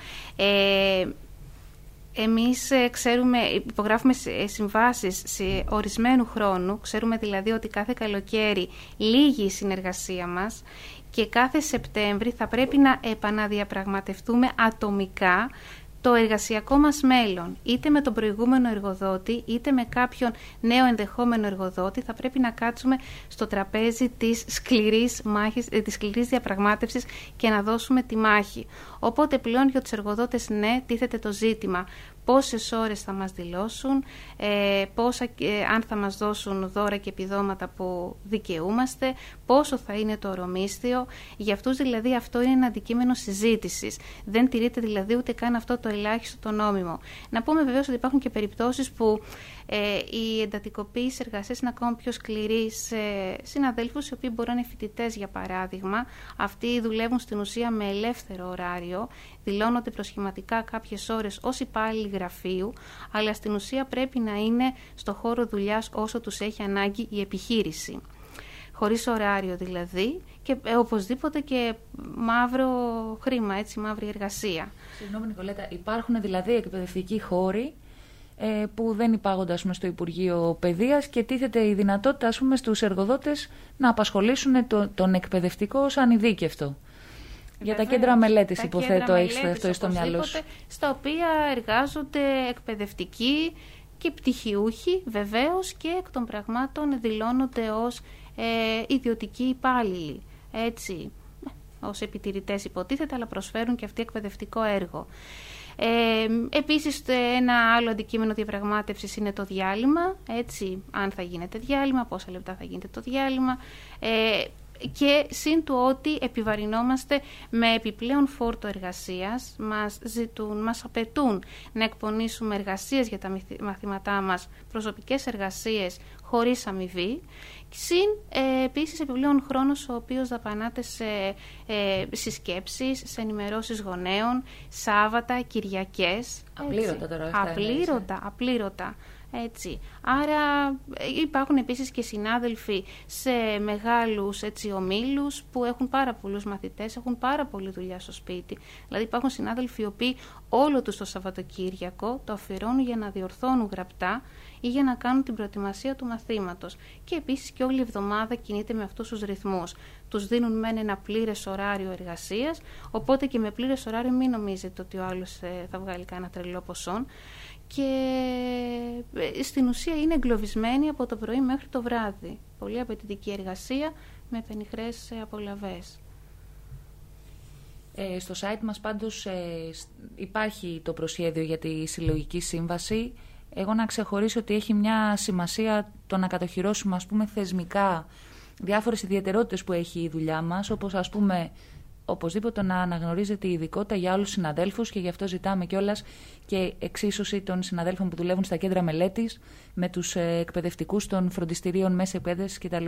Εμείς υπογράφουμε συμβάσεις σε ορισμένου χρόνου. Ξέρουμε δηλαδή ότι κάθε καλοκαίρι λύγει η συνεργασία μας και κάθε Σεπτέμβρη θα πρέπει να επαναδιαπραγματευτούμε ατομικά το εργασιακό μας μέλλον, είτε με τον προηγούμενο εργοδότη, είτε με κάποιον νέο ενδεχόμενο εργοδότη, θα πρέπει να κάτσουμε στο τραπέζι της σκληρής διαπραγμάτευσης και να δώσουμε τη μάχη. Οπότε πλέον για τους εργοδότες, ναι, τίθεται το ζήτημα πόσες ώρες θα μας δηλώσουν, αν θα μας δώσουν δώρα και επιδόματα που δικαιούμαστε, πόσο θα είναι το ωρομίσθιο. Για αυτούς δηλαδή αυτό είναι ένα αντικείμενο συζήτησης. Δεν τηρείται δηλαδή ούτε καν αυτό το ελάχιστο το νόμιμο. Να πούμε βεβαίως ότι υπάρχουν και περιπτώσεις που η εντατικοποίηση εργασίας είναι ακόμα πιο σκληρή σε συναδέλφους οι οποίοι μπορεί να είναι φοιτητές, για παράδειγμα. Αυτοί δουλεύουν στην ουσία με ελεύθερο ωράριο, δηλώνονται προσχηματικά κάποιες ώρες ως υπάλληλοι γραφείου, αλλά στην ουσία πρέπει να είναι στο χώρο δουλειάς όσο τους έχει ανάγκη η επιχείρηση. Χωρίς ωράριο δηλαδή και οπωσδήποτε και μαύρο χρήμα, έτσι, μαύρη εργασία. Συγγνώμη Νικολέτα, υπάρχουν δηλαδή εκπαιδευτικοί χώροι που δεν υπάγονται, ας πούμε, στο Υπουργείο Παιδείας και τίθεται η δυνατότητα, ας πούμε, στους εργοδότες να απασχολήσουν τον εκπαιδευτικό ως ανειδίκευτο. Για τα κέντρα μελέτης, υποθέτω, έχεις αυτό στο μυαλό σου. Στα οποία εργάζονται εκπαιδευτικοί και πτυχιούχοι, βεβαίως, και εκ των πραγμάτων δηλώνονται ως ιδιωτικοί υπάλληλοι. Έτσι, ως επιτηρητές υποτίθεται, αλλά προσφέρουν και αυτοί εκπαιδευτικό έργο. Επίσης, ένα άλλο αντικείμενο διαπραγμάτευσης είναι το διάλειμμα. Έτσι, αν θα γίνεται διάλειμμα, πόσα λεπτά θα γίνεται το διάλειμμα. Και συν του ότι επιβαρυνόμαστε με επιπλέον φόρτο εργασίας, μας απαιτούν να εκπονήσουμε εργασίες για τα μαθήματά μας, προσωπικές εργασίες χωρίς αμοιβή, συν επίσης επιπλέον χρόνος ο οποίος δαπανάται σε συσκέψεις, σε ενημερώσεις γονέων, Σάββατα, Κυριακές. Απλήρωτα τώρα. Απλήρωτα. Έτσι. Άρα υπάρχουν επίσης και συνάδελφοι σε μεγάλους, έτσι, ομίλους που έχουν πάρα πολλούς μαθητές, έχουν πάρα πολλή δουλειά στο σπίτι. Δηλαδή υπάρχουν συνάδελφοι οι οποίοι όλο τους το Σαββατοκύριακο το αφιερώνουν για να διορθώνουν γραπτά ή για να κάνουν την προετοιμασία του μαθήματος. Και επίσης και όλη η εβδομάδα κινείται με αυτούς τους ρυθμούς. Τους δίνουν μεν ένα πλήρες ωράριο εργασίας, οπότε και με πλήρες ωράριο μην νομίζετε ότι ο άλλος θα βγάλει κανένα τρελό ποσό. Και στην ουσία είναι εγκλωβισμένοι από το πρωί μέχρι το βράδυ. Πολύ απαιτητική εργασία με πενιχρές απολαβές. Στο site μας πάντως υπάρχει το προσχέδιο για τη συλλογική σύμβαση. Εγώ να ξεχωρίσω ότι έχει μια σημασία το να κατοχυρώσουμε, ας πούμε, θεσμικά διάφορες ιδιαιτερότητες που έχει η δουλειά μας, όπως, ας πούμε, οπωσδήποτε να αναγνωρίζεται η ειδικότητα για άλλους συναδέλφους και γι' αυτό ζητάμε κιόλας και εξίσωση των συναδέλφων που δουλεύουν στα κέντρα μελέτης με τους εκπαιδευτικούς των φροντιστηρίων μέσα εκπαίδευσης κτλ.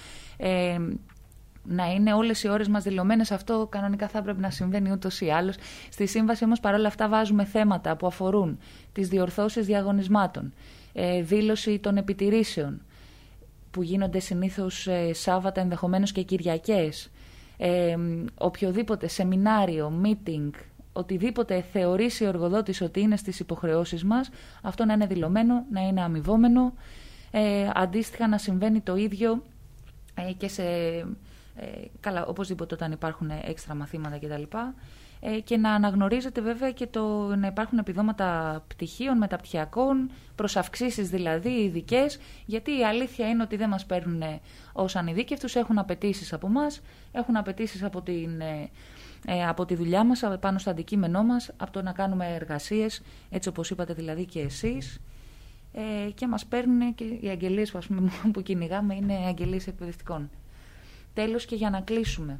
Να είναι όλες οι ώρες μας δηλωμένες, αυτό κανονικά θα πρέπει να συμβαίνει ούτως ή άλλως. Στη σύμβαση όμως παρόλα αυτά βάζουμε θέματα που αφορούν τις διορθώσεις διαγωνισμάτων, δήλωση των επιτηρήσεων που γίνονται συνήθως Σάββατα, ενδεχομένως και Κυριακές, οποιοδήποτε σεμινάριο, meeting, οτιδήποτε θεωρήσει ο εργοδότης ότι είναι στις υποχρεώσεις μας, αυτό να είναι δηλωμένο, να είναι αμοιβόμενο. Αντίστοιχα να συμβαίνει το ίδιο και σε καλά, οπωσδήποτε όταν υπάρχουν έξτρα μαθήματα κτλ. Και να αναγνωρίζεται βέβαια και να υπάρχουν επιδόματα πτυχίων, μεταπτυχιακών, προσαυξήσεις δηλαδή ειδικές, γιατί η αλήθεια είναι ότι δεν μας παίρνουν ως ανειδίκευτους, έχουν απαιτήσεις από μας, έχουν απαιτήσεις από τη δουλειά μας, πάνω στο αντικείμενό μας, από το να κάνουμε εργασίες, έτσι όπως είπατε δηλαδή και εσείς, και μας παίρνουν και οι αγγελίες που κυνηγάμε είναι αγγελίες εκπαιδευτικών. Τέλος, και για να κλείσουμε.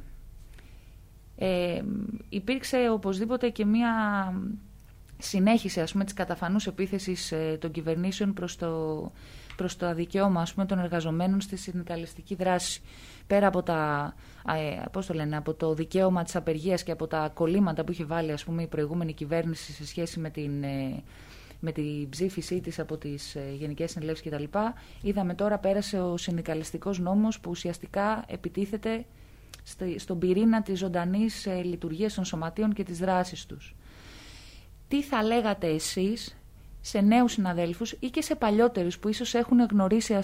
Υπήρξε οπωσδήποτε και μία συνέχιση της καταφανούς επίθεσης των κυβερνήσεων προς το αδικαίωμα των εργαζομένων στη συνδικαλιστική δράση. Πέρα από από το δικαίωμα της απεργίας και από τα κολλήματα που είχε βάλει η προηγούμενη κυβέρνηση σε σχέση με την ψήφισή της από τις Γενικές Συνελεύσεις κτλ. Είδαμε τώρα πέρασε ο συνδικαλιστικός νόμος που ουσιαστικά επιτίθεται στον πυρήνα της ζωντανής λειτουργίας των σωματείων και της δράσης τους. Τι θα λέγατε εσείς σε νέους συναδέλφους ή και σε παλιότερους που ίσως έχουν γνωρίσει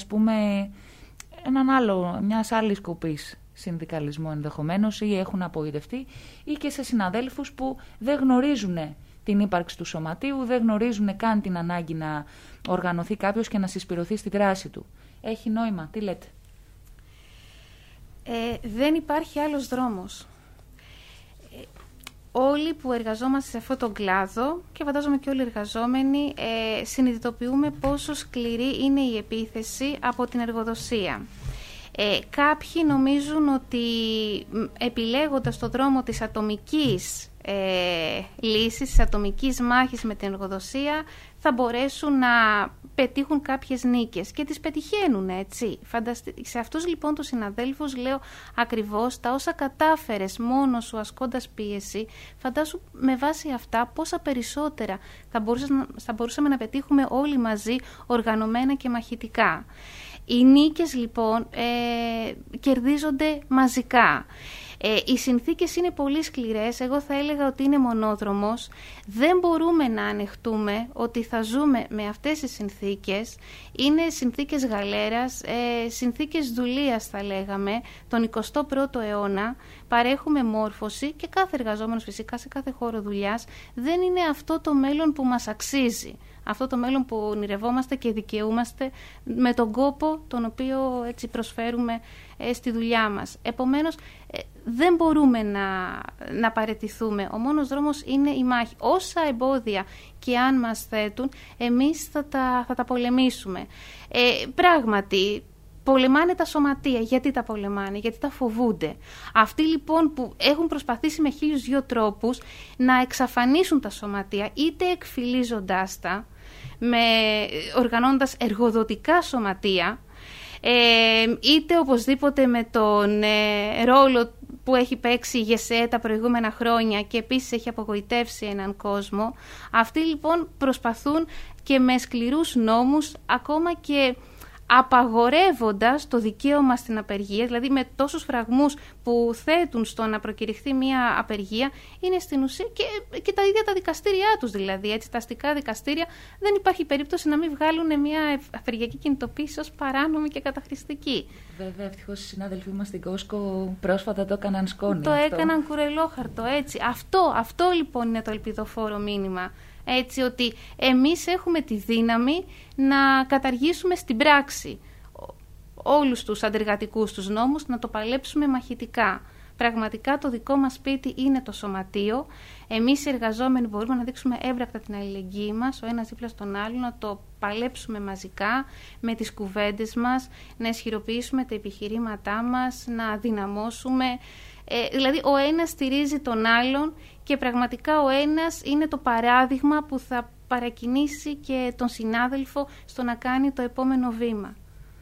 μιας άλλης σκοπής συνδικαλισμό ενδεχομένως ή έχουν απογοητευτεί, ή και σε συναδέλφους που δεν γνωρίζουν την ύπαρξη του σωματείου, δεν γνωρίζουν καν την ανάγκη να οργανωθεί κάποιος και να συσπηρωθεί στη δράση του. Έχει νόημα, τι λέτε? Δεν υπάρχει άλλος δρόμος. Όλοι που εργαζόμαστε σε αυτόν τον κλάδο, και φαντάζομαι και όλοι οι εργαζόμενοι, συνειδητοποιούμε πόσο σκληρή είναι η επίθεση από την εργοδοσία. Κάποιοι νομίζουν ότι επιλέγοντας το δρόμο της ατομικής λύσης, της ατομικής μάχης με την εργοδοσία, θα μπορέσουν να πετύχουν κάποιες νίκες και τις πετυχαίνουν, έτσι. Σε αυτούς λοιπόν τους συναδέλφους λέω ακριβώς τα όσα κατάφερες μόνος σου ασκώντας πίεση, φαντάσου με βάση αυτά πόσα περισσότερα θα μπορούσαμε να πετύχουμε όλοι μαζί, οργανωμένα και μαχητικά. Οι νίκες λοιπόν κερδίζονται μαζικά. Οι συνθήκες είναι πολύ σκληρές, εγώ θα έλεγα ότι είναι μονόδρομος. Δεν μπορούμε να ανεχτούμε ότι θα ζούμε με αυτές τις συνθήκες. Είναι συνθήκες γαλέρας, συνθήκες δουλείας θα λέγαμε, τον 21ο αιώνα. Παρέχουμε μόρφωση και κάθε εργαζόμενος φυσικά σε κάθε χώρο δουλειάς. Δεν είναι αυτό το μέλλον που μας αξίζει. Αυτό το μέλλον που ονειρευόμαστε και δικαιούμαστε με τον κόπο τον οποίο έτσι προσφέρουμε στη δουλειά μας. Επομένως, δεν μπορούμε να παραιτηθούμε. Ο μόνος δρόμος είναι η μάχη. Όσα εμπόδια και αν μας θέτουν, εμείς θα τα πολεμήσουμε. Πράγματι, πολεμάνε τα σωματεία. Γιατί τα πολεμάνε? Γιατί τα φοβούνται. Αυτοί λοιπόν που έχουν προσπαθήσει με 1002 τρόπους να εξαφανίσουν τα σωματεία, είτε εκφυλίζοντάς τα, οργανώνοντας εργοδοτικά σωματεία, είτε οπωσδήποτε με τον ρόλο που έχει παίξει η ΓΕΣΕ τα προηγούμενα χρόνια και επίσης έχει απογοητεύσει έναν κόσμο. Αυτοί λοιπόν προσπαθούν και με σκληρούς νόμους, ακόμα και απαγορεύοντας το δικαίωμα στην απεργία, δηλαδή με τόσους φραγμούς που θέτουν στο να προκηρυχθεί μια απεργία, είναι στην ουσία και τα ίδια τα δικαστήριά τους, δηλαδή, έτσι, τα αστικά δικαστήρια, δεν υπάρχει περίπτωση να μην βγάλουν μια απεργιακή κινητοποίηση ως παράνομη και καταχρηστική. Βέβαια, ευτυχώς οι συνάδελφοί μας στην Κόσκο πρόσφατα το έκαναν σκόνη. Έκαναν κουρελόχαρτο, έτσι. Αυτό λοιπόν είναι το ελπιδοφόρο μήνυμα. Έτσι, ότι εμείς έχουμε τη δύναμη να καταργήσουμε στην πράξη όλους τους αντεργατικούς τους νόμους, να το παλέψουμε μαχητικά. Πραγματικά το δικό μας σπίτι είναι το σωματείο. Εμείς οι εργαζόμενοι μπορούμε να δείξουμε έμπρακτα την αλληλεγγύη μας, ο ένας δίπλα στον άλλο, να το παλέψουμε μαζικά με τις κουβέντες μας, να ισχυροποιήσουμε τα επιχειρήματά μας, να δυναμώσουμε. Δηλαδή ο ένας στηρίζει τον άλλον και πραγματικά ο ένας είναι το παράδειγμα που θα παρακινήσει και τον συνάδελφο στο να κάνει το επόμενο βήμα.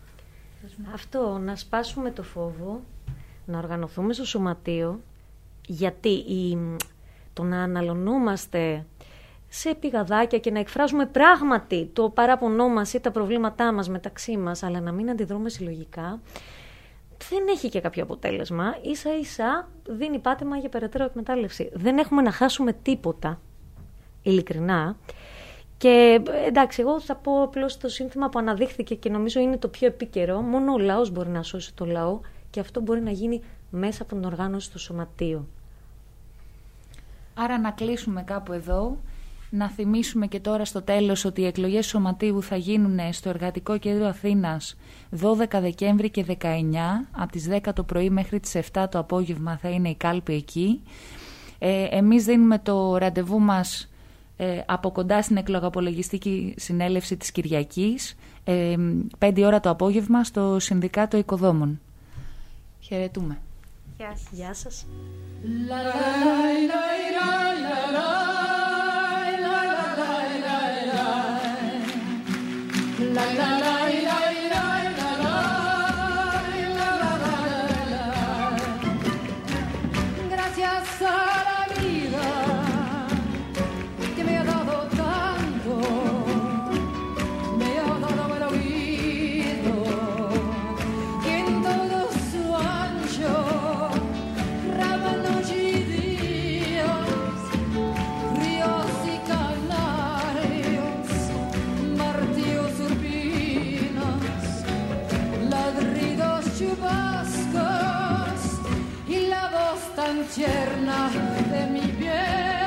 Αυτό, να σπάσουμε το φόβο, να οργανωθούμε στο σωματείο, γιατί το να αναλωνούμαστε σε πηγαδάκια και να εκφράζουμε πράγματι το παράπονό μας ή τα προβλήματά μας μεταξύ μας, αλλά να μην αντιδρούμε συλλογικά, δεν έχει και κάποιο αποτέλεσμα. Ίσα-ίσα δίνει πάτημα για περαιτέρω εκμετάλλευση. Δεν έχουμε να χάσουμε τίποτα, ειλικρινά. Και εντάξει, εγώ θα πω απλώς το σύνθημα που αναδείχθηκε και νομίζω είναι το πιο επίκαιρο. Μόνο ο λαός μπορεί να σώσει το λαό και αυτό μπορεί να γίνει μέσα από την οργάνωση του σωματείου. Άρα να κλείσουμε κάπου εδώ. Να θυμίσουμε και τώρα στο τέλος ότι οι εκλογές σωματείου θα γίνουν στο Εργατικό Κέντρο Αθήνας 12 Δεκέμβρη και 19, από τις 10 το πρωί μέχρι τις 7 το απόγευμα θα είναι η κάλπη εκεί. Εμείς δίνουμε το ραντεβού μας από κοντά στην εκλογαπολογιστική συνέλευση της Κυριακής, 5 ώρα το απόγευμα στο Συνδικάτο Οικοδόμων. Χαιρετούμε. Γεια σας. Gracias a la vida que me ha dado tanto, me ha dado el oído y en todo su ancho, rábanos y días, ríos y canarios, martillos, urbinas, ladridos, chubascos y la voz tan tierna de mi bien.